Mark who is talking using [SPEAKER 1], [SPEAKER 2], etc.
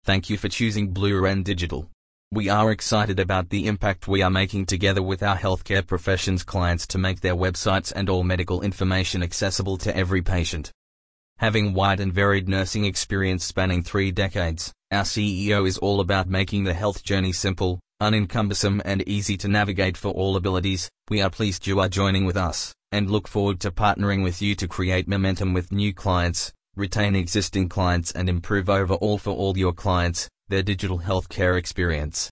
[SPEAKER 1] Thank you for choosing Blue Wren Digital. We are excited about the impact we are making together with our healthcare professions clients to make their websites and all medical information accessible to every patient. Having wide and varied nursing experience spanning 3 decades, our CEO is all about making the health journey simple, unencumbersome and easy to navigate for all abilities. We are pleased you are joining with us, and look forward to partnering with you to create momentum with new clients, retain existing clients and improve overall for all your clients, their digital healthcare experience.